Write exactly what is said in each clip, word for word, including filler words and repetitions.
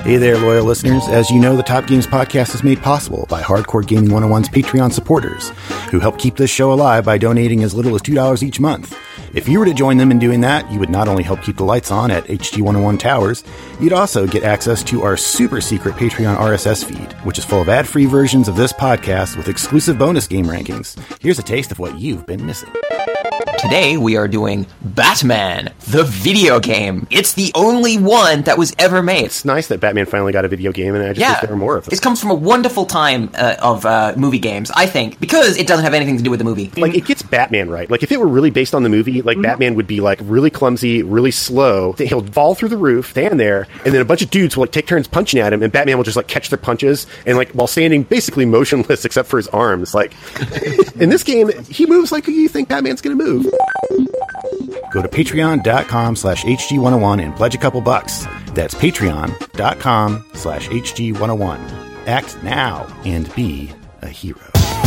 Hey there, loyal listeners. As you know, the Top Games Podcast is made possible by Hardcore Gaming one oh one's Patreon supporters, who help keep this show alive by donating as little as two dollars each month. If you were to join them in doing that, you would not only help keep the lights on at H G one oh one Towers, you'd also get access to our super secret Patreon R S S feed, which is full of ad-free versions of this podcast with exclusive bonus game rankings. Here's a taste of what you've been missing. Today we are doing Batman, the video game. It's the only one that was ever made. It's nice that Batman finally got a video game, and I just yeah, wish there were more of them. It comes from a wonderful time uh, of uh, movie games, I think, because it doesn't have anything to do with the movie. Like, it gets Batman right. Like, if it were really based on the movie, like, mm-hmm. Batman would be, like, really clumsy, really slow. He'll fall through the roof, stand there, and then a bunch of dudes will, like, take turns punching at him, and Batman will just, like, catch their punches, and, like, while standing basically motionless except for his arms. Like, in this game, he moves like you think Batman's gonna move. Go to patreon.com slash HG101 and pledge a couple bucks. That's patreon.com slash HG101. Act now and be a hero.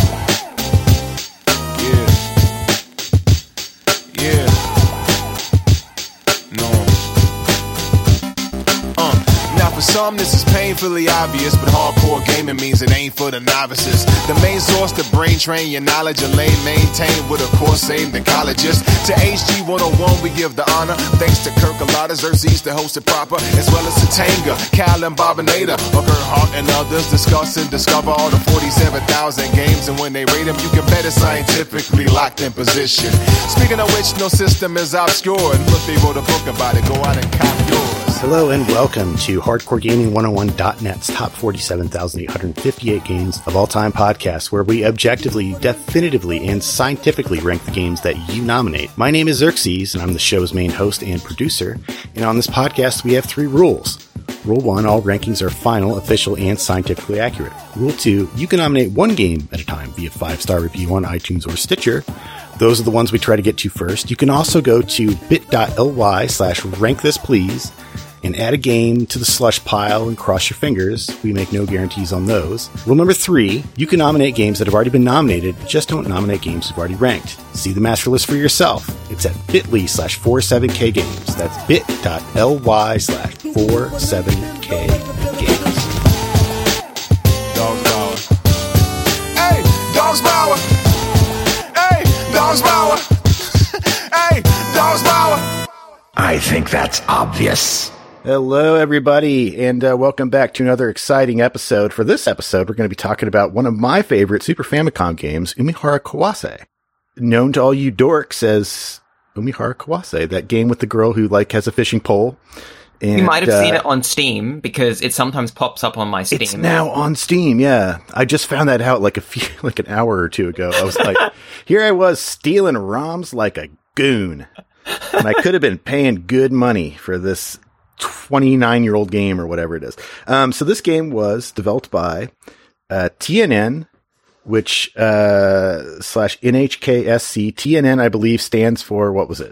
Yeah. Yeah. No. Uh. Now for some this is painfully obvious, but hardcore gaming means it ain't for the novices. The main source to brain train your knowledge and lay maintain with a course aimed at colleges. To H G one oh one we give the honor, thanks to Kirk Alada, Xerxes to host it proper, as well as Satanga, Cal and Bobinator, Booker Hart and others discuss and discover all the forty-seven thousand games, and when they rate them you can bet it's scientifically locked in position. Speaking of which, no system is obscure, and look, they wrote a book about it, go out and cop yours. Hello and welcome to Hardcore Gaming one oh one dot net's top forty-seven thousand eight hundred fifty-eight games of all time podcast, where we objectively, definitively, and scientifically rank the games that you nominate. My name is Xerxes, and I'm the show's main host and producer. And on this podcast, we have three rules. Rule one, all rankings are final, official, and scientifically accurate. Rule two, you can nominate one game at a time via five-star review on iTunes or Stitcher. Those are the ones we try to get to first. You can also go to bit.ly slash rankthisplease and add a game to the slush pile and cross your fingers. We make no guarantees on those. Rule number three, you can nominate games that have already been nominated, just don't nominate games you've already ranked. See the master list for yourself. It's at bit.ly slash 47k games. That's bit.ly slash 47k games. Dogs Power. Hey, Dogs Power. Hey, Dogs Power. Hey, Dogs Power. I think that's obvious. Hello, everybody, and uh, welcome back to another exciting episode. For this episode, we're going to be talking about one of my favorite Super Famicom games, Umihara Kawase. Known to all you dorks as Umihara Kawase, that game with the girl who, like, has a fishing pole. And, you might have uh, seen it on Steam, because it sometimes pops up on my Steam. It's now on Steam, yeah. I just found that out like a few, like an hour or two ago. I was like, here I was stealing ROMs like a goon. And I could have been paying good money for this twenty-nine-year-old game or whatever it is. Um, so this game was developed by uh, T N N, which uh, slash N H K S C. T N N, I believe, stands for, what was it?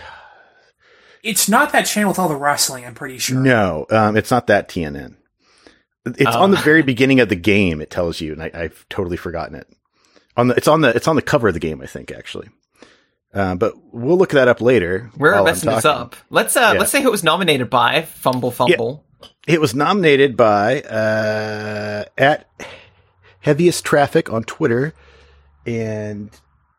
It's not that channel with all the wrestling, I'm pretty sure. No, um, it's not that T N N. It's Oh. on the very beginning of the game, it tells you, and I, I've totally forgotten it. On the, it's on the it's on the cover of the game, I think, actually. Uh, but we'll look that up later. We're messing this up. Let's uh, Yeah. let's say who it was nominated by. Fumble Fumble. Yeah. It was nominated by uh, at Heaviest Traffic on Twitter and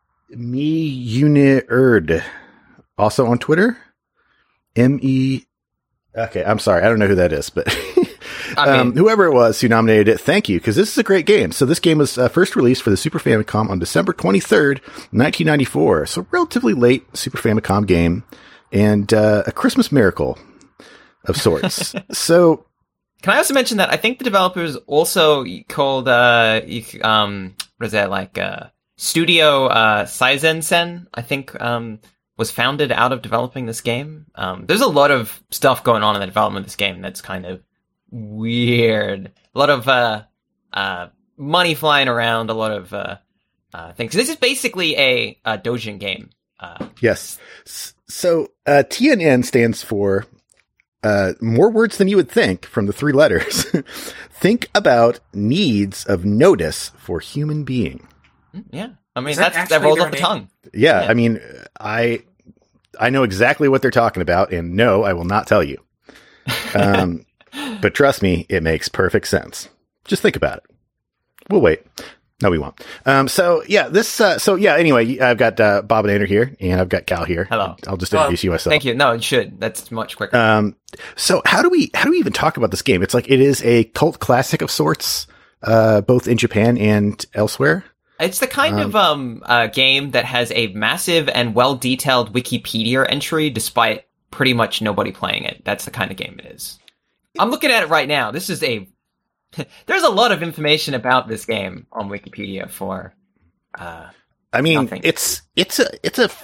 Me Unird also on Twitter. M E. Okay, I'm sorry, I don't know who that is, but I mean, um, whoever it was who nominated it, thank you, because this is a great game. So this game was uh, first released for the Super Famicom on December twenty-third, nineteen ninety-four. So relatively late Super Famicom game, and uh, a Christmas miracle of sorts. So, can I also mention that I think the developers also called uh, you c- um, what is that like uh, Studio uh, Saizensen? I think um. was founded out of developing this game. Um, there's a lot of stuff going on in the development of this game that's kind of weird. A lot of uh, uh, money flying around, a lot of uh, uh, things. This is basically a, a Dojin game. Uh, yes. S- So uh, T N N stands for uh, more words than you would think from the three letters. Think about needs of notice for human being. yeah. I mean, Is that that's, that actually rolls their off the name? tongue. Yeah, Yeah. I mean, I I know exactly what they're talking about, and no, I will not tell you. Um, But trust me, it makes perfect sense. Just think about it. We'll wait. No, we won't. Um, so yeah, this, uh, so yeah, anyway, I've got, uh, Bob and Andrew here, and I've got Cal here. Hello. I'll just introduce you myself. Thank you. No, it should. That's much quicker. Um, so how do we, how do we even talk about this game? It's like, it is a cult classic of sorts, uh, both in Japan and elsewhere. It's the kind um, of, um, uh, game that has a massive and well-detailed Wikipedia entry, despite pretty much nobody playing it. That's the kind of game it is. I'm looking at it right now. This is a, there's a lot of information about this game on Wikipedia for, uh, I mean, nothing. it's, it's a, it's a,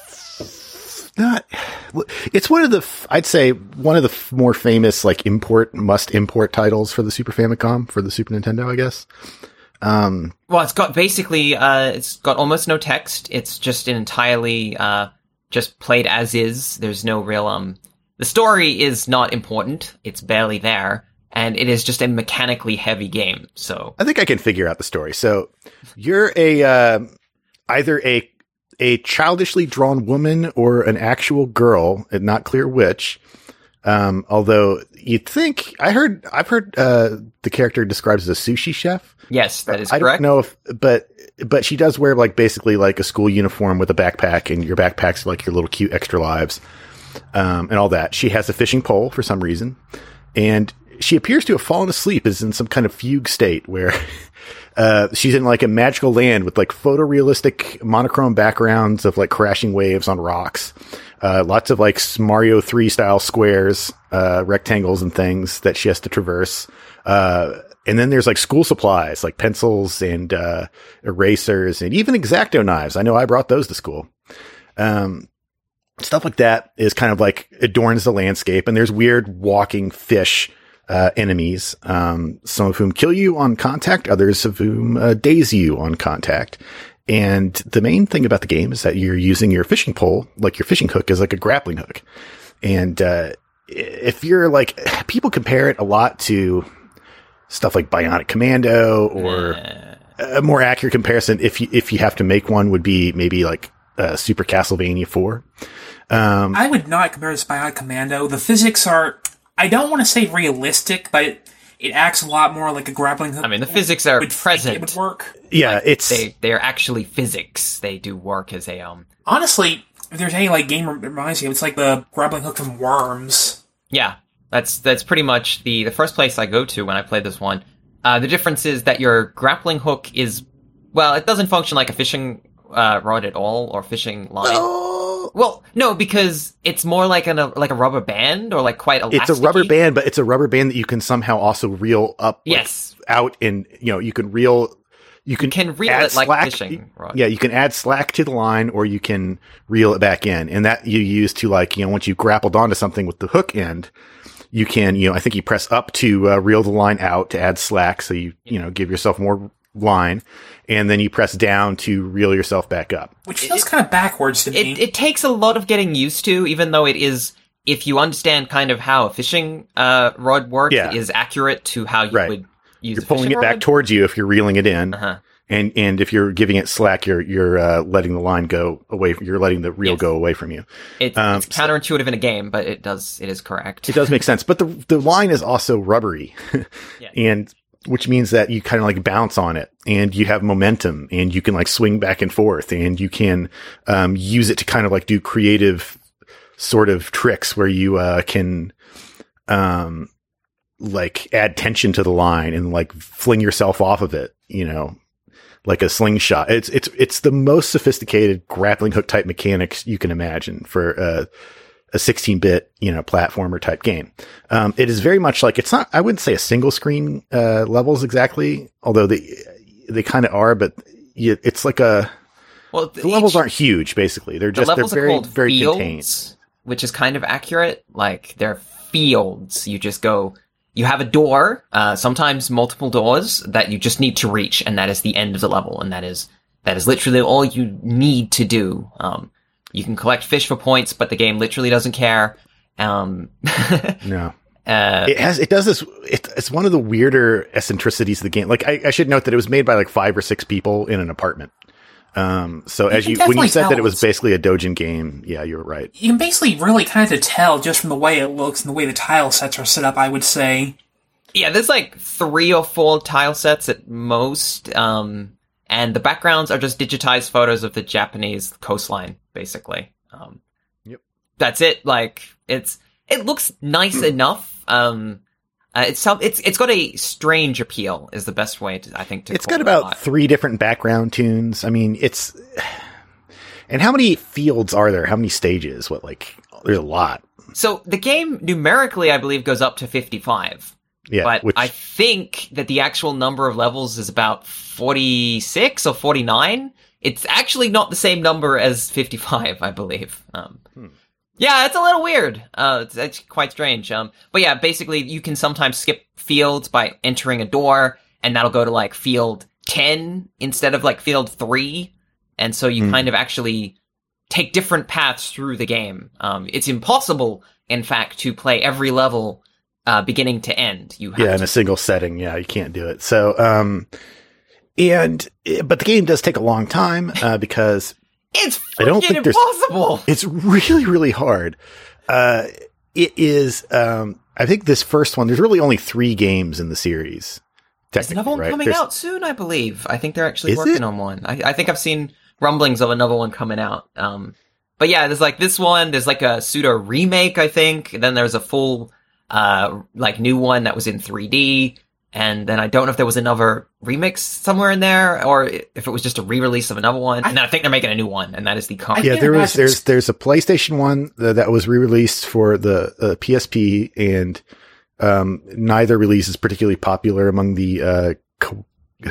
not, it's one of the, I'd say one of the f- more famous, like, import, must import titles for the Super Famicom, for the Super Nintendo, I guess. Um, well, it's got basically, uh, it's got almost no text. It's just an entirely, uh, just played as is. There's no real, um, the story is not important. It's barely there. And it is just a mechanically heavy game, so... I think I can figure out the story. So, you're a, uh, either a, a childishly drawn woman or an actual girl, and not clear which. Um, although, you'd think, I heard, I've heard, uh, the character described as a sushi chef. Yes, that is I correct. don't know if, but, but she does wear, like, basically, like, a school uniform with a backpack, and your backpack's like your little cute extra lives, um, and all that. She has a fishing pole for some reason, and she appears to have fallen asleep, is in some kind of fugue state where, uh, she's in like a magical land with like photorealistic monochrome backgrounds of like crashing waves on rocks. Uh, lots of like Mario three style squares, uh, rectangles and things that she has to traverse. Uh, and then there's like school supplies, like pencils and, uh, erasers and even X-Acto knives. I know I brought those to school. Um, stuff like that is kind of like adorns the landscape, and there's weird walking fish Uh, enemies, um, some of whom kill you on contact, others of whom uh, daze you on contact. And the main thing about the game is that you're using your fishing pole, like your fishing hook, as like a grappling hook. And uh, if you're like, people compare it a lot to stuff like Bionic Commando, or a more accurate comparison, if you if you have to make one, would be maybe like uh, Super Castlevania four. Um, I would not compare this to Bionic Commando. The physics are, I don't want to say realistic, but it, it acts a lot more like a grappling hook. I mean, the physics are would present. It would work. yeah, Like, it's they they are actually physics. They do work as a um. Honestly, if there's any like game that reminds you, it's like the grappling hook from Worms. Yeah, that's that's pretty much the the first place I go to when I play this one. Uh, the difference is that your grappling hook is, well, it doesn't function like a fishing uh, rod at all, or fishing line. oh, Well, no, because it's more like an, a like a rubber band, or like quite elasticy. it's a rubber band, but it's a rubber band that you can somehow also reel up, like, Yes. out, and you know you can reel. You can, You can reel add it like slack, fishing rod. Yeah, you can add slack to the line, or you can reel it back in, and that you use to, like, you know, once you've grappled onto something with the hook end, you can, you know, I think you press up to uh, reel the line out to add slack, so you you know give yourself more line, and then you press down to reel yourself back up. Which feels kind of backwards to me. It it takes a lot of getting used to, even though it is, if you understand kind of how a fishing uh, rod works, Yeah. it is accurate to how you Right. would use You're a pulling fishing it back rod. towards you if you're reeling it in. Uh-huh. And, and if you're giving it slack, you're, you're, uh, letting the line go away. You're letting the reel Yes. go away from you. It, Um, it's counterintuitive in a game, but it does, it is correct. It does make sense, but the, the line is also rubbery. Yeah. And, which means that you kind of like bounce on it, and you have momentum, and you can like swing back and forth, and you can, um, use it to kind of like do creative sort of tricks where you, uh, can, um, like add tension to the line and like fling yourself off of it, you know, like a slingshot. It's, it's, it's the most sophisticated grappling hook type mechanics you can imagine for, uh, a sixteen bit, you know, platformer type game. Um, it is very much like, it's not, I wouldn't say a single screen, uh, levels exactly, although they, they kind of are, but you, it's like a, Well, the levels aren't huge, basically. They're the just, they're levels are very, called very fields, contained. which is kind of accurate. Like, they're fields. You just go, you have a door, uh, sometimes multiple doors that you just need to reach, and that is the end of the level, and that is, that is literally all you need to do. Um, you can collect fish for points, but the game literally doesn't care. Um, No. uh, It has, it does this, it, it's one of the weirder eccentricities of the game. Like, I, I should note that it was made by like five or six people in an apartment. Um, so as can you, when you definitely said that tell it was it's- basically a Dojin game, yeah, you were right. You can basically really kind of tell just from the way it looks and the way the tile sets are set up, I would say. Yeah, there's like three or four tile sets at most, um, and the backgrounds are just digitized photos of the Japanese coastline, basically. Um, Yep. That's it. Like, it's it looks nice enough. Um, uh, it's some it's it's got a strange appeal, is the best way to I think to. It's call got it about out. three different background tunes. I mean, it's. And how many fields are there? How many stages? What, like, there's a lot. So the game numerically, I believe, goes up to fifty-five. Yeah, but which I think that the actual number of levels is about forty-six or forty-nine. It's actually not the same number as fifty-five, I believe. Um, Hmm. Yeah, it's a little weird. Uh, it's, it's quite strange. Um, but yeah, basically, you can sometimes skip fields by entering a door, and that'll go to like field ten instead of like field three. And so you Hmm. kind of actually take different paths through the game. Um, it's impossible, in fact, to play every level uh, beginning to end. You have yeah, to in a single setting. Yeah, you can't do it. So, um, and but the game does take a long time uh, because It's I don't freaking think there's- impossible. it's really, really hard. Uh, it is. Um, I think this first one. There's really only three games in the series. There's another one right? coming There's- out soon, I believe. I think they're actually Is working it? on one. I, I think I've seen rumblings of another one coming out. Um, but yeah, there's like this one. There's like a pseudo remake, I think. And then there's a full, uh, like new one that was in three D. And then I don't know if there was another remix somewhere in there, or if it was just a re-release of another one. And then I think they're making a new one, and that is the current. Yeah, can't there was imagine there's it's- there's a PlayStation one uh, that was re-released for the uh, P S P, and um, neither release is particularly popular among the uh, co-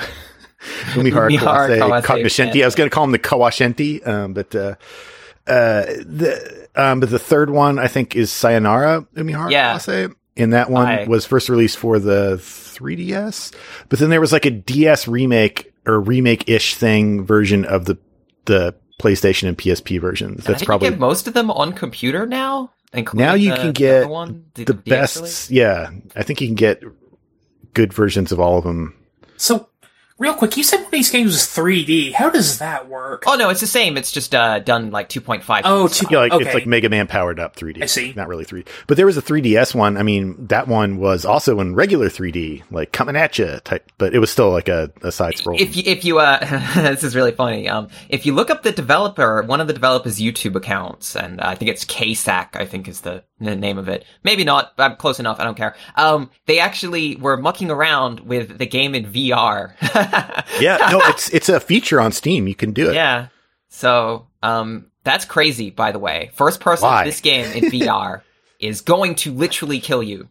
Umihara Umihara Kawase Kawase Cognoscenti. fans. I was going to call them the Kawashenti, um, but uh, uh, the um, but the third one I think is Sayonara Umihara Yeah. Kawase, and that one I- was first released for the three D S, but then there was like a D S remake or remake-ish thing version of the the PlayStation and P S P versions. And I That's think probably you get most of them on computer now. including now you the- can the get other one, the, the the D X best. release? Yeah, I think you can get good versions of all of them. So, real quick, you said one of these games was three D. How does that work? Oh no, it's the same. It's just uh, done like two point five. Oh, style. two- Yeah, like Okay. it's like Mega Man powered up three D. I see. Not really three D. But there was a three D S one. I mean, that one was also in regular three D, like coming at you type, but it was still like a, a side scroll. If you, if you, uh, this is really funny. Um, if you look up the developer, one of the developers' YouTube accounts, and I think it's K S A C, I think is the, the name of it. Maybe not. I'm close enough. I don't care. Um, they actually were mucking around with the game in V R. Yeah, no, it's it's a feature on Steam. You can do it. Yeah. So, um, that's crazy, by the way. First person Why? this game in V R is going to literally kill you.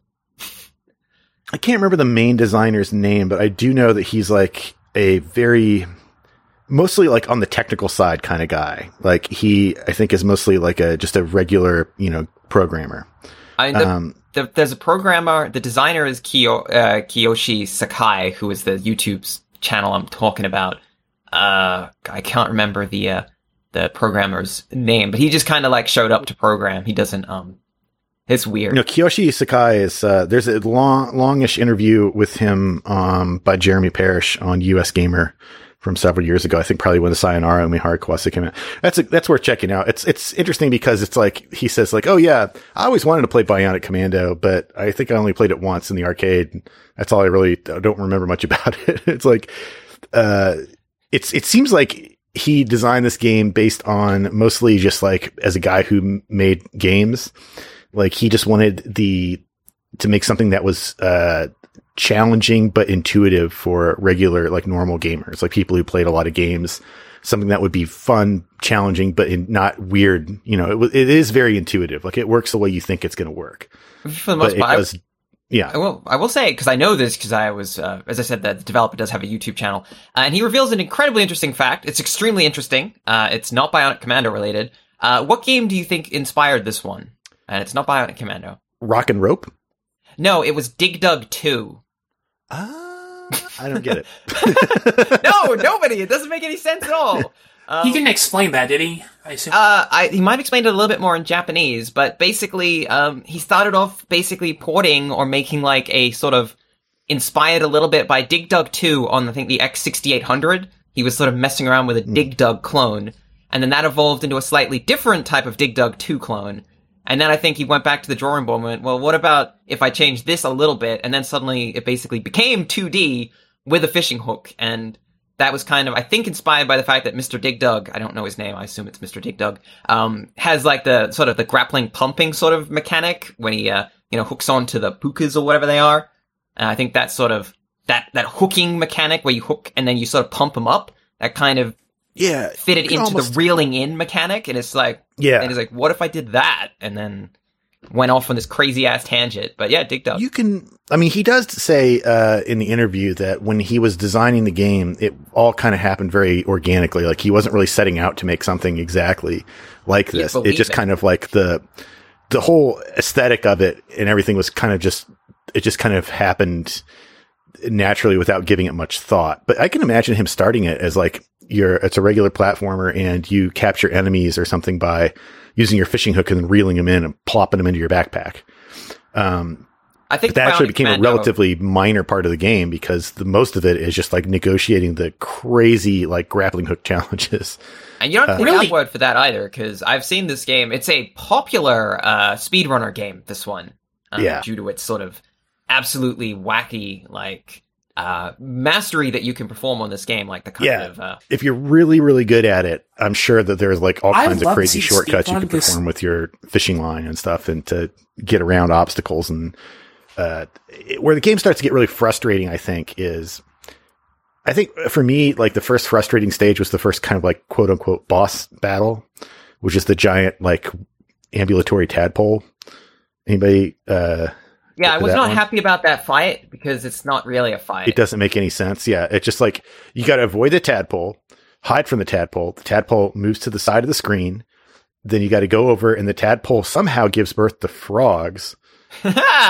I can't remember the main designer's name, but I do know that he's like a very mostly like on the technical side kind of guy. Like he, I think, is mostly like a just a regular, you know, programmer. I mean, the, Um, the, there's a programmer, the designer is Kiyo, uh, Kiyoshi Sakai, who is the YouTube's channel I'm talking about. Uh, I can't remember the, uh, the programmer's name, but he just kind of like showed up to program. He doesn't, um, it's weird. You know, Kiyoshi Sakai is, uh, there's a long, longish interview with him, um, by Jeremy Parrish on U S Gamer from several years ago. I think probably when the Sayonara Umihara Kawase came out. That's a, that's worth checking out. It's, it's interesting because it's like, he says like, oh yeah, I always wanted to play Bionic Commando, but I think I only played it once in the arcade. That's all I really I don't remember much about it. It's like, uh, it's, it seems like he designed this game based on mostly just like as a guy who m- made games. Like he just wanted the, to make something that was, uh, challenging but intuitive for regular, like normal gamers, like people who played a lot of games, something that would be fun, challenging, but in, not weird. You know, it, w- it is very intuitive. Like it works the way you think it's going to work. For the But most it part, I- does, yeah. I will, I will say, because I know this, because I was, uh, as I said, the developer does have a YouTube channel, uh, and he reveals an incredibly interesting fact. It's extremely interesting. Uh, it's not Bionic Commando related. Uh, what game do you think inspired this one? And it's not Bionic Commando. Rock and Rope. No, it was Dig Dug two. Uh, I don't get it. No, nobody. It doesn't make any sense at all. Um, He didn't explain that, did he? I assume. Uh, I, he might have explained it a little bit more in Japanese, but basically, um, he started off basically porting or making like a sort of inspired a little bit by Dig Dug two on, I think, the X sixty-eight hundred. He was sort of messing around with a Dig Dug clone, and then that evolved into a slightly different type of Dig Dug two clone. And then I think he went back to the drawing board and went, well, what about if I change this a little bit? And then suddenly it basically became two D with a fishing hook. And that was kind of, I think, inspired by the fact that Mister Dig Dug, I don't know his name, I assume it's Mister Dig Dug, um, has like the sort of the grappling pumping sort of mechanic when he, uh, you know, hooks onto the pukas or whatever they are. And I think that's sort of, that, that hooking mechanic where you hook and then you sort of pump them up, that kind of Yeah, fitted into almost... the reeling in mechanic. And it's like, yeah, and it's like, what if I did that? And then went off on this crazy ass tangent. But yeah, Dig Dug. You can, I mean, he does say uh, in the interview that when he was designing the game, it all kind of happened very organically. Like he wasn't really setting out to make something exactly like this. It just it. kind of like the the whole aesthetic of it and everything was kind of just, it just kind of happened naturally without giving it much thought. But I can imagine him starting it as like you're, it's a regular platformer and you capture enemies or something by using your fishing hook and then reeling them in and plopping them into your backpack. Um, I think that actually became Commando. a relatively minor part of the game because the most of it is just like negotiating the crazy like grappling hook challenges. And you don't have to uh, take really? my word for that either, because I've seen this game. It's a popular uh, speedrunner game, this one. Um, Yeah. Due to its sort of absolutely wacky, like, uh, mastery that you can perform on this game, like the kind Yeah. of... Uh, If you're really, really good at it, I'm sure that there's like all I'd kinds of love to crazy see shortcuts you speedrun can this- perform with your fishing line and stuff and to get around obstacles. And uh, it- where the game starts to get really frustrating, I think, is... I think for me, like the first frustrating stage was the first kind of like quote unquote boss battle, which is the giant like ambulatory tadpole. Anybody? Uh, yeah, I get to was that not one? happy about that fight, because it's not really a fight. It doesn't make any sense. Yeah, it's just like you got to avoid the tadpole, hide from the tadpole. The tadpole moves to the side of the screen. Then you got to go over, and the tadpole somehow gives birth to frogs. Uh,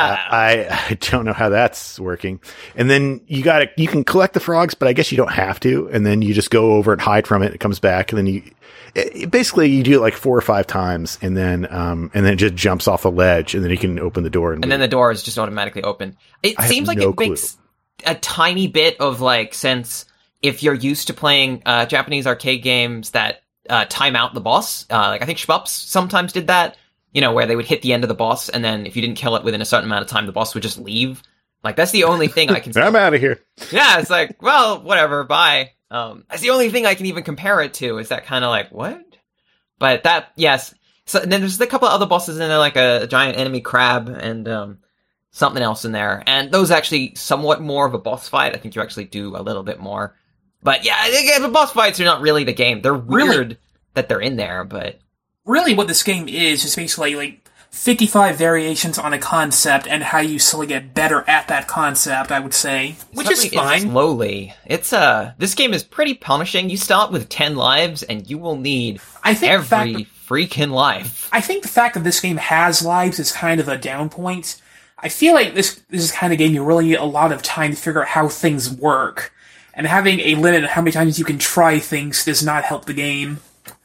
I I don't know how that's working. And then you got to you can collect the frogs, but I guess you don't have to. And then you just go over and hide from it. It comes back, and then you it, it basically you do it like four or five times, and then um and then it just jumps off the ledge, and then you can open the door and, and then the door is just automatically open. It I have seems like no it makes a tiny bit of like sense if you're used to playing uh, Japanese arcade games that uh, time out the boss. Uh, like I think Shmups sometimes did that. You know, where they would hit the end of the boss, and then if you didn't kill it within a certain amount of time, the boss would just leave. Like, that's the only thing I can... I'm out of here. Yeah, it's like, well, whatever, bye. Um, that's the only thing I can even compare it to, is that kind of like, what? But that, yes. So and then there's a couple of other bosses in there, like a, a giant enemy crab, and um, something else in there. And those actually somewhat more of a boss fight. I think you actually do a little bit more. But yeah, again, the boss fights are not really the game. They're weird Really? that they're in there, but... Really what this game is, is basically like fifty-five variations on a concept and how you slowly get better at that concept, I would say. Which is Certainly fine. Slowly. It's, uh, this game is pretty punishing. You start with ten lives, and you will need I think the fact every freaking life. I think the fact that this game has lives is kind of a down point. I feel like this, this is kind of game you really need a lot of time to figure out how things work. And having a limit on how many times you can try things does not help the game.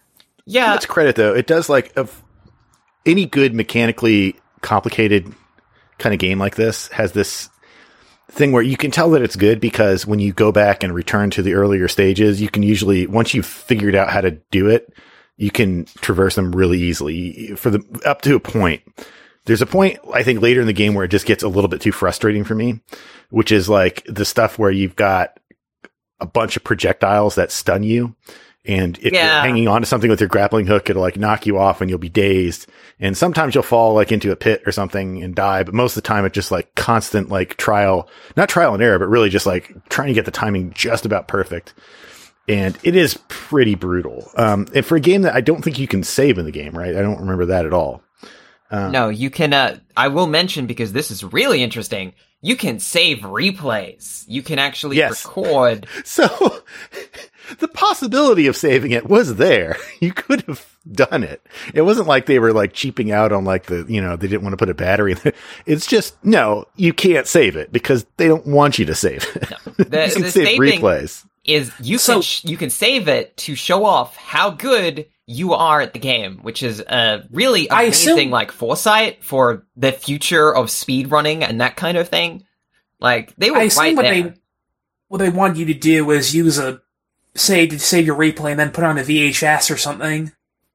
Yeah. It's credit though. It does like of any good mechanically complicated kind of game like this has this thing where you can tell that it's good because when you go back and return to the earlier stages, you can usually, once you've figured out how to do it, you can traverse them really easily for the up to a point. There's a point, I think, later in the game where it just gets a little bit too frustrating for me, which is like the stuff where you've got a bunch of projectiles that stun you. And if Yeah. you're hanging on to something with your grappling hook, it'll like knock you off and you'll be dazed. And sometimes you'll fall like into a pit or something and die. But most of the time it's just like constant like trial, not trial and error, but really just like trying to get the timing just about perfect. And it is pretty brutal. Um, and for a game that I don't think you can save in the game, right? I don't remember that at all. Um, No, you can, uh, I will mention, because this is really interesting, you can save replays. You can actually Yes. record. So the possibility of saving it was there. You could have done it. It wasn't like they were like cheaping out on like the, you know, they didn't want to put a battery in it. It's just, no, you can't save it because they don't want you to save it. The, you can the save saving replays. is you So- can sh- you can save it to show off how good you are at the game, which is uh, really I amazing, assume- like foresight for the future of speedrunning and that kind of thing. Like they were I assume right what there. they what they want you to do is use a save to save your replay and then put on a V H S or something.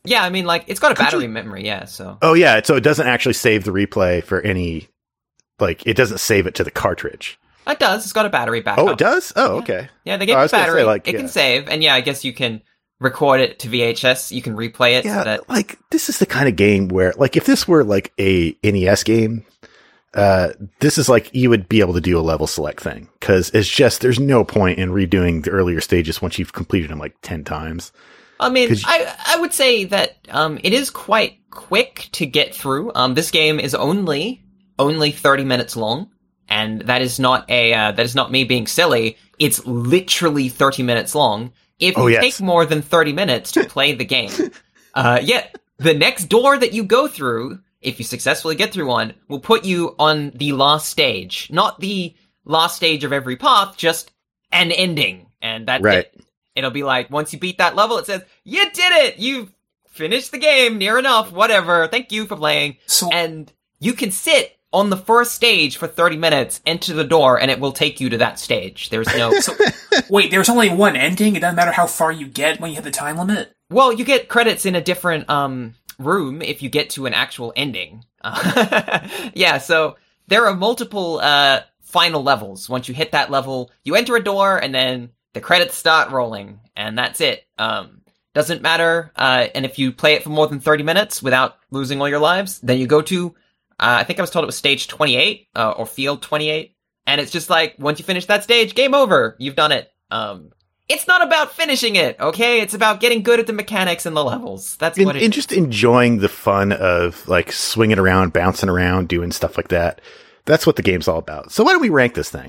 Yeah, I mean, like, it's got a Could battery you- memory, yeah, so. Oh yeah, so it doesn't actually save the replay for any, like, it doesn't save it to the cartridge. It does, it's got a battery backup. Oh, it does? Oh, okay. Yeah, they gave Oh, I you was gonna battery, say, like, it yeah. can save, and yeah, I guess you can record it to V H S, you can replay it. Yeah, So that, like, this is the kind of game where, like, if this were, like, a N E S game, uh, this is like, you would be able to do a level select thing. Cause it's just, there's no point in redoing the earlier stages once you've completed them, like, ten times. I mean, 'Cause you- I I would say that um it is quite quick to get through. Um, this game is only only thirty minutes long, and that is not a uh, that is not me being silly. It's literally thirty minutes long. If you Oh, yes. take more than thirty minutes to play the game, uh, yet the next door that you go through, if you successfully get through one, will put you on the last stage, not the last stage of every path, just an ending, and that's Right. it. It'll be like, once you beat that level, it says, you did it! You finished the game, near enough, whatever, thank you for playing. So- And you can sit on the first stage for thirty minutes, enter the door, and it will take you to that stage. There's no... Wait, there's only one ending? It doesn't matter how far you get when you hit the time limit? Well, you get credits in a different um room if you get to an actual ending. Uh, yeah, so there are multiple uh final levels. Once you hit that level, you enter a door, and then the credits start rolling, and that's it. Um, doesn't matter. Uh, and if you play it for more than thirty minutes without losing all your lives, then you go to, uh, I think I was told it was stage twenty-eight, uh, or field twenty-eight. And it's just like, once you finish that stage, game over. You've done it. Um, it's not about finishing it, okay? It's about getting good at the mechanics and the levels. That's And, what it and is. just enjoying the fun of, like, swinging around, bouncing around, doing stuff like that. That's what the game's all about. So why don't we rank this thing?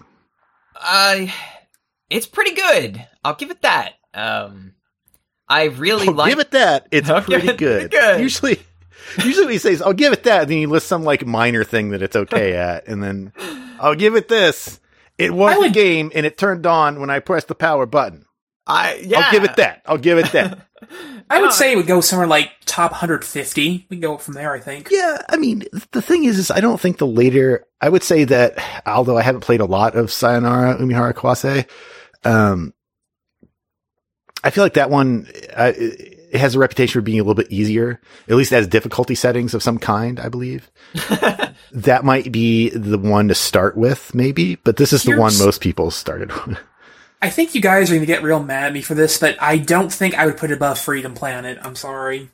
Uh, it's pretty good. I'll give it that. Um, I really I'll like... give it that. It's I'll give pretty it good. good. Usually, usually when he says, I'll give it that, and then he lists some, like, minor thing that it's okay at, and then I'll give it this. It was I would- a game, and it turned on when I pressed the power button. I, yeah. I'll give it that. I'll give it that. I would Uh, say it would go somewhere like top one hundred fifty. We can go from there, I think. Yeah, I mean, the thing is, is I don't think the later, I would say that, although I haven't played a lot of Sayonara Umihara Kawase, um, I feel like that one, uh, it has a reputation for being a little bit easier, at least as difficulty settings of some kind, I believe. That might be the one to start with, maybe, but this is the one Here's- most people started with. I think you guys are going to get real mad at me for this, but I don't think I would put it above Freedom Planet. I'm sorry.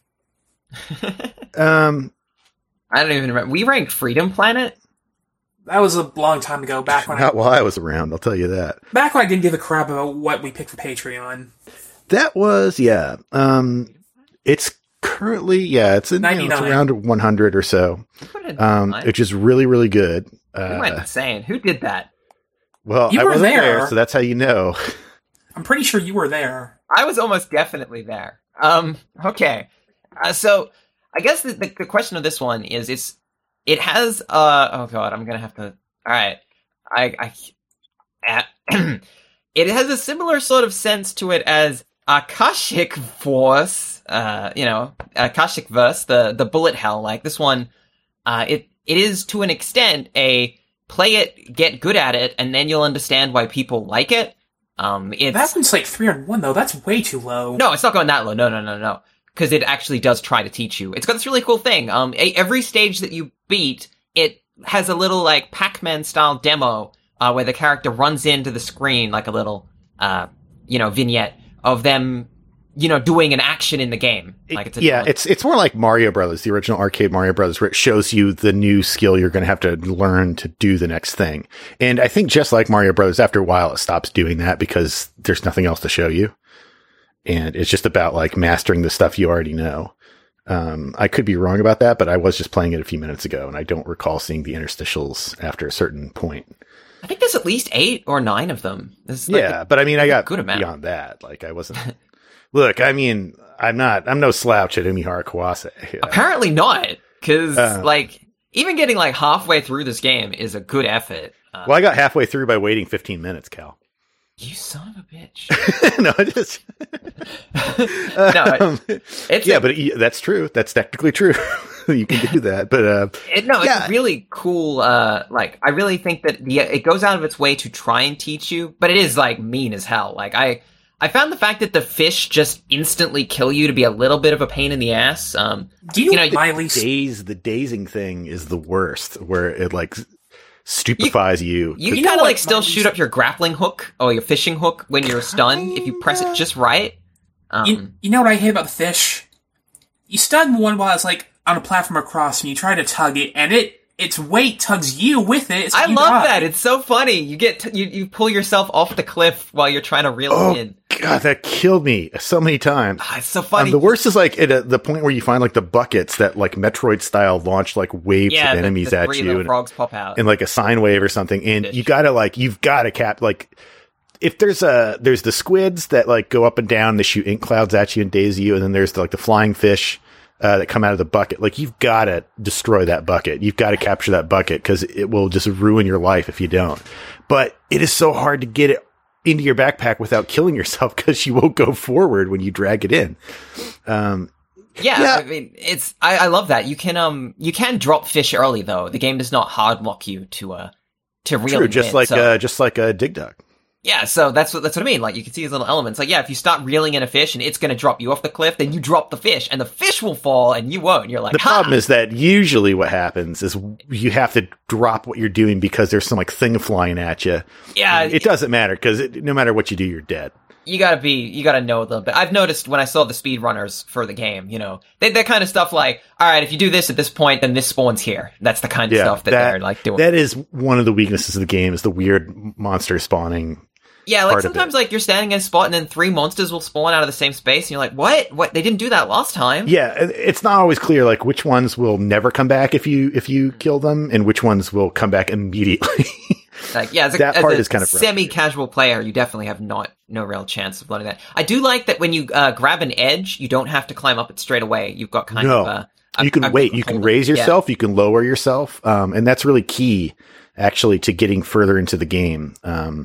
Um, I don't even remember. We ranked Freedom Planet? That was a long time ago, back when I, not while I was around, I'll tell you that. back when I didn't give a crap about what we picked for Patreon. That was, yeah. Um, it's currently, yeah, it's in, you know, it's ninety-nine. around one hundred or so, We put it in um, nine. which is really, really good. We went Uh, insane. Who did that? well, You I were wasn't there. there. so that's how you know. I'm pretty sure you were there. I was almost definitely there. Um, okay. Uh, so, I guess the, the, the question of this one is, it's, it has, uh, oh god, I'm gonna have to, alright. I, I, uh, it has a similar sort of sense to it as Akashic Force, uh, you know, Akashic Verse, the, the bullet hell, like this one, uh, it, it is to an extent a play it, get good at it, and then you'll understand why people like it. Um, it's, That one's like three hundred one, though. That's way too low. no, it's not going that low. No, no, no, no. Because it actually does try to teach you. It's got this really cool thing. Um, a- every stage that you beat, it has a little, like, Pac-Man style demo, uh, where the character runs into the screen, like a little, uh, you know, vignette of them, you know, doing an action in the game. Like it's a yeah, it's it's more like Mario Brothers, the original arcade Mario Brothers, where it shows you the new skill you're going to have to learn to do the next thing. And I think just like Mario Brothers, after a while, it stops doing that because there's nothing else to show you. And it's just about like mastering the stuff you already know. Um, I could be wrong about that, but I was just playing it a few minutes ago, and I don't recall seeing the interstitials after a certain point. I think there's at least eight or nine of them. This is like Yeah, a- but I mean, I got good amount. beyond that. Like, I wasn't. Look, I mean, I'm not. I'm no slouch at Umihara Kawase. apparently not. Because, Uh. like, even getting, like, halfway through this game is a good effort. Uh, Well, I got halfway through by waiting fifteen minutes, Cal. you son of a bitch. no, it is. No, Um, It's yeah, a- but it, that's true. That's technically true. You can do that, but uh, It, no, it's Yeah. really cool. Uh, like, I really think that the it goes out of its way to try and teach you, but it is like mean as hell. Like, I, I found the fact that the fish just instantly kill you to be a little bit of a pain in the ass. Um, Do you, you know know, my least? Daze, the dazing thing is the worst, where it like stupefies you. You, you You know kind of what like still my shoot least- up your grappling hook or your fishing hook when you're stunned if you press it just right. Um, You, you know what I hate about the fish? You stun one while it's like on a platform across, and you try to tug it, and it its weight tugs you with it. It's I you love die. that. It's so funny. You get t- you you pull yourself off the cliff while you're trying to reel Oh it in. God, that killed me so many times. Ah, it's so funny. Um, the worst is like at a, the point where you find like the buckets that like Metroid style launch like waves yeah, of the- enemies the at three you little and, frogs pop out. and like a sine wave or something, and Fish. you gotta like you've gotta cap like if there's a there's the squids that like go up and down, they shoot ink clouds at you and daze you, and then there's the, like the flying fish uh, that come out of the bucket. Like you've gotta destroy that bucket. You've got to capture that bucket because it will just ruin your life if you don't. But it is so hard to get it into your backpack without killing yourself because you won't go forward when you drag it in. Um, Yeah, Yeah. I mean, it's I, I love that. You can um you can drop fish early though. The game does not hard lock you to uh to reel true, them just in, like so, uh, just like a dig dug. yeah. So that's what that's what I mean. Like you can see these little elements. Like yeah, if you start reeling in a fish and it's going to drop you off the cliff, then you drop the fish and the fish will fall and you won't. You're like The ha! problem is that usually what happens is you have to drop what you're doing because there's some like thing flying at you. yeah. It doesn't matter because no matter what you do, you're dead. You gotta be, you gotta know a little bit. I've noticed when I saw the speedrunners for the game, you know, they, that kind of stuff like, alright, if you do this at this point, then this spawns here. That's the kind of Yeah, stuff that, they're like doing. that is one of the weaknesses of the game is the weird monster spawning. yeah, like part of sometimes it. like you're standing in a spot and then three monsters will spawn out of the same space and you're like, what? What? They didn't do that last time. Yeah, and it's not always clear like which ones will never come back if you if you kill them, and which ones will come back immediately. Like, yeah, as a, That as part a is kind of rough. semi-casual player, you definitely have not no real chance of learning that. I do like that when you uh, grab an edge, you don't have to climb up it straight away. You've got kind No. of uh, a, you can a- wait. a You can hold- raise yeah. yourself. You can lower yourself, um, and that's really key, actually, to getting further into the game. Um,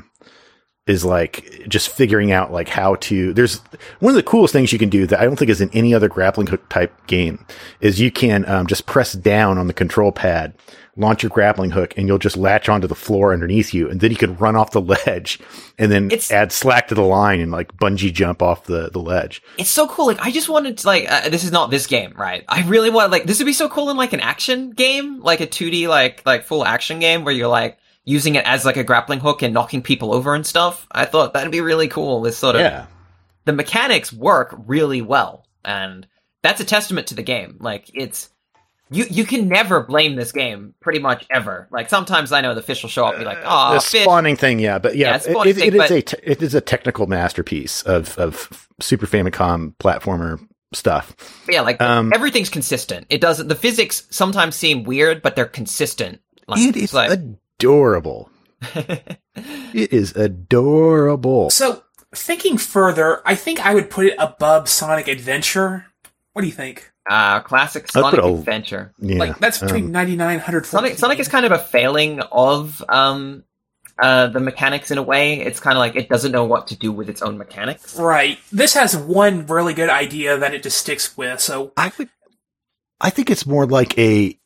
is like just figuring out like how to. There's one of the coolest things you can do that I don't think is in any other grappling hook type game is you can um, just press down on the control pad, launch your grappling hook, and you'll just latch onto the floor underneath you, and then you can run off the ledge, and then It's- add slack to the line and like bungee jump off the the ledge. It's so cool. Like, I just wanted to, like, uh, this is not this game, right? I really want, like, this would be so cool in, like, an action game, like a two D, like, like, full action game where you're, like, using it as, like, a grappling hook and knocking people over and stuff. I thought that'd be really cool. This sort of, Yeah. the mechanics work really well, and that's a testament to the game. Like, it's, you, you can never blame this game, pretty much ever. Like, sometimes I know the fish will show up and be like, oh, the fish. spawning thing, yeah, but yeah, Yeah, it, spawning it, thing, it is but- a te- it is a technical masterpiece of of Super Famicom platformer stuff. Yeah, like, Um, everything's consistent. It doesn't, the physics sometimes seem weird, but they're consistent. Like, It is it's like, adorable. It is adorable. So, thinking further, I think I would put it above Sonic Adventure. What do you think? Uh, classic I'd put Sonic a- Adventure. Yeah, Like, that's between um, ninety-nine, one hundred Sonic Sonic is kind of a failing of um uh the mechanics in a way. It's kind of like it doesn't know what to do with its own mechanics. Right. This has one really good idea that it just sticks with, so I would. I think it's more like a.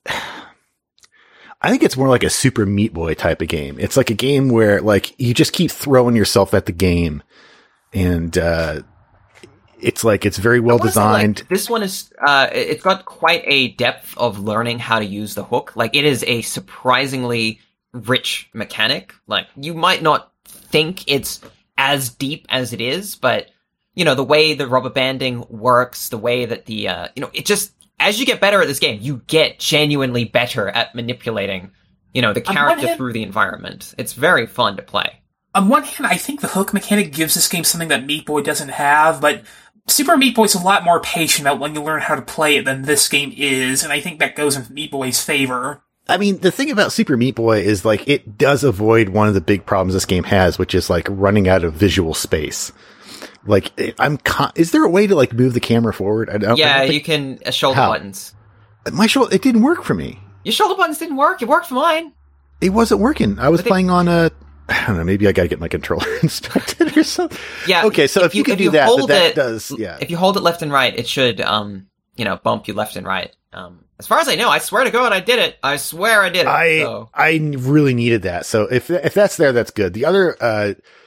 I think it's more like a Super Meat Boy type of game. It's like a game where like you just keep throwing yourself at the game, and uh, it's like it's very well I wanna say, like, designed. this one is uh it- it's got quite a depth of learning how to use the hook. Like it is a surprisingly rich mechanic. Like you might not think it's as deep as it is, but you know, the way the rubber banding works, the way that the uh you know, it just as you get better at this game, you get genuinely better at manipulating, you know, the On one character hand- through the environment. It's very fun to play. on one hand, I think the hook mechanic gives this game something that Meat Boy doesn't have, but Super Meat Boy's a lot more patient about when you learn how to play it than this game is, and I think that goes in Meat Boy's favor. I mean, the thing about Super Meat Boy is like it does avoid one of the big problems this game has, which is like running out of visual space. Like, it- I'm. Con- is there a way to like move the camera forward? I don't, I Yeah, don't you think- can uh, shoulder How? buttons. My shoulder. It didn't work for me. Your shoulder buttons didn't work. It worked for mine. It wasn't working. I was I think- playing on a. I don't know. Maybe I got to get my controller inspected or something. Yeah. Okay, so if, you, can do that, but that does. Yeah. If you hold it left and right, it should, um, you know, bump you left and right. Um, as far as I know, I swear to God, I did it. I swear I did it. I so. I really needed that. So if if that's there, that's good. The other uh,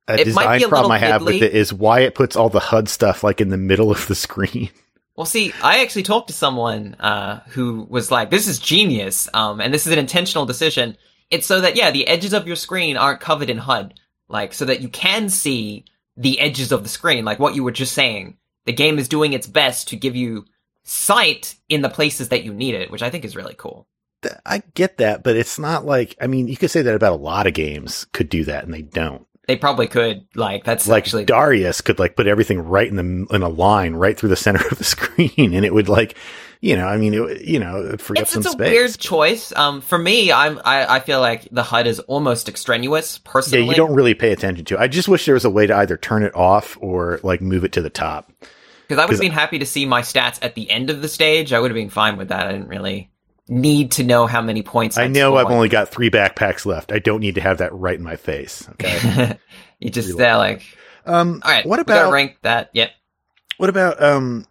A It might design be a problem I little have fiddly. with it is why it puts all the H U D stuff like in the middle of the screen. Well, see, I actually talked to someone uh, who was like, "This is genius, um, and this is an intentional decision. It's so that yeah, the edges of your screen aren't covered in H U D, like so that you can see the edges of the screen, like what you were just saying. The game is doing its best to give you sight in the places that you need it, which I think is really cool." I get that, but it's not like, I mean, you could say that about a lot of games could do that, and they don't. They probably could. Like that's Like actually Darius could like put everything right in the in a line right through the center of the screen, and it would like, you know, I mean, it, you know, it'd free It's, up some it's a space. weird choice. Um, for me, I'm I, I feel like the H U D is almost extraneous. Personally, Yeah, you don't really pay attention to it. I just wish there was a way to either turn it off or like move it to the top. Because I would have 'Cause- been happy to see my stats at the end of the stage. I would have been fine with that. I didn't really need to know how many points I I'd know I've scored. only got three backpacks left. I don't need to have that right in my face. Okay. You just there like, Um, all right, what we gotta about rank that? Yep. what about um?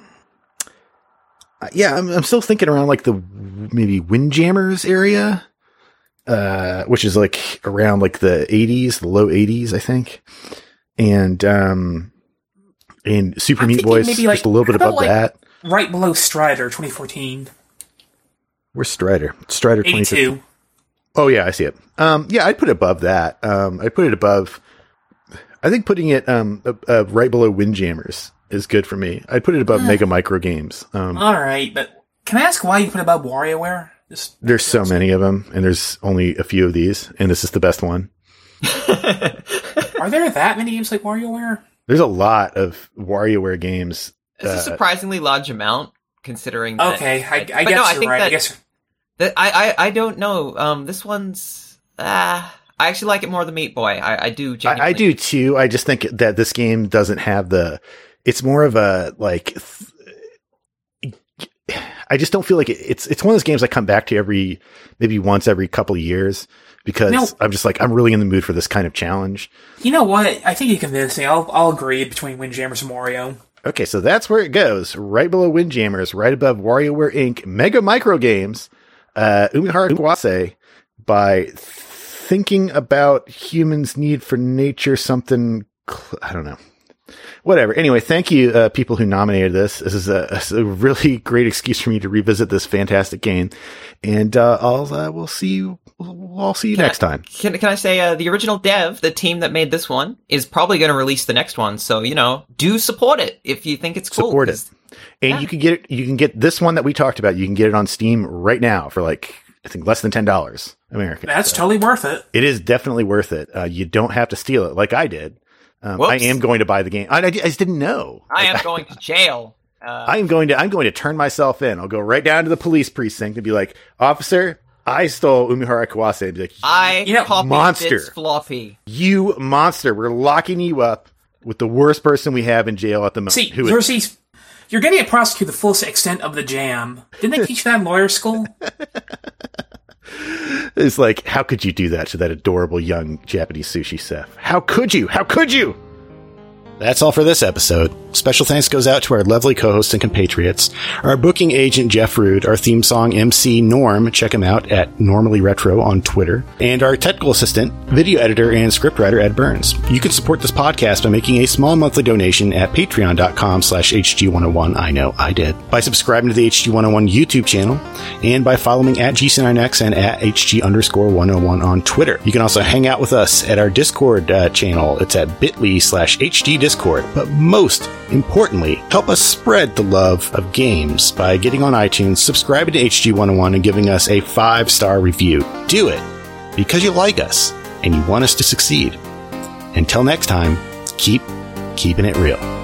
Yeah, I'm I'm still thinking around like the maybe Windjammers area, uh, which is like around like the eighties, the low eighties, I think, and um, and Super I'm Meat thinking Boys maybe, like, just a little bit how above about, like, that. Right below Strider, twenty fourteen. Where's Strider? Strider twenty fifteen. eighty-two. Oh yeah, I see it. Um, yeah, I'd put it above that. Um, I'd put it above. I think putting it um uh, uh, right below Windjammers is good for me. I'd put it above Mega Micro Games. Um, Alright, but can I ask why you put it above WarioWare? Just there's so many of them, and there's only a few of these, and this is the best one. Are there that many games like WarioWare? There's a lot of WarioWare games. It's a Uh, surprisingly large amount considering. That, Okay, I, I but guess no, I you're think right. that, I guess that I, I I don't know. Um, this one's. Uh, I actually like it more than Meat Boy. I, I do. I, Genuinely. I do too. I just think that this game doesn't have the. It's more of a like. Th- I just don't feel like it, it's. It's one of those games I come back to every maybe once every couple of years because No. I'm just like I'm really in the mood for this kind of challenge. you know what? I think you convinced me. I'll I'll agree between Windjammers and Wario. Okay, so that's where it goes. Right below Windjammers, right above WarioWare Incorporated. Mega Micro Games, uh, Umihara Iwase, by thinking about humans' need for nature, something, cl- I don't know. Whatever. Anyway, thank you, uh, people who nominated this. This is a, a really great excuse for me to revisit this fantastic game. And, uh, I'll, uh, we'll see you, we'll all see you Can I- next time. Can can I say uh, the original dev, the team that made this one, is probably going to release the next one. So you know, do support it if you think it's cool. Support it. 'cause- And Yeah. you can get it, you can get this one that we talked about. You can get it on Steam right now for like, I think less than ten dollars American. That's So totally worth it. it is definitely worth it. Uh, you don't have to steal it like I did. Um, I Whoops. am going to buy the game. I, I, I just didn't know. I am going to jail. Uh, I am going to, I'm going to turn myself in. I'll go right down to the police precinct and be like, officer, I stole Umihara Kawase. And be like, I You know, copied monster. this floppy. you monster. We're locking you up with the worst person we have in jail at the moment. See, Who you're, is- see, you're going to get prosecuted the full extent of the jam. Didn't they teach that in lawyer school? It's like, how could you do that to that adorable young Japanese sushi chef? How could you? How could you? That's all for this episode. Special thanks goes out to our lovely co-hosts and compatriots, our booking agent Jeff Rude, our theme song M C Norm, check him out at Normally Retro on Twitter, and our technical assistant, video editor, and scriptwriter Ed Burns. You can support this podcast by making a small monthly donation at patreon.com slash HG101. I know, I did. By subscribing to the H G one oh one YouTube channel, and by following at G C nine X and at HG underscore 101 on Twitter. You can also hang out with us at our Discord uh, channel. It's at bit.ly slash HG Discord. But most importantly, help us spread the love of games by getting on iTunes, subscribing to H G one oh one, and giving us a five-star review. Do it because you like us and you want us to succeed. Until next time, keep keeping it real.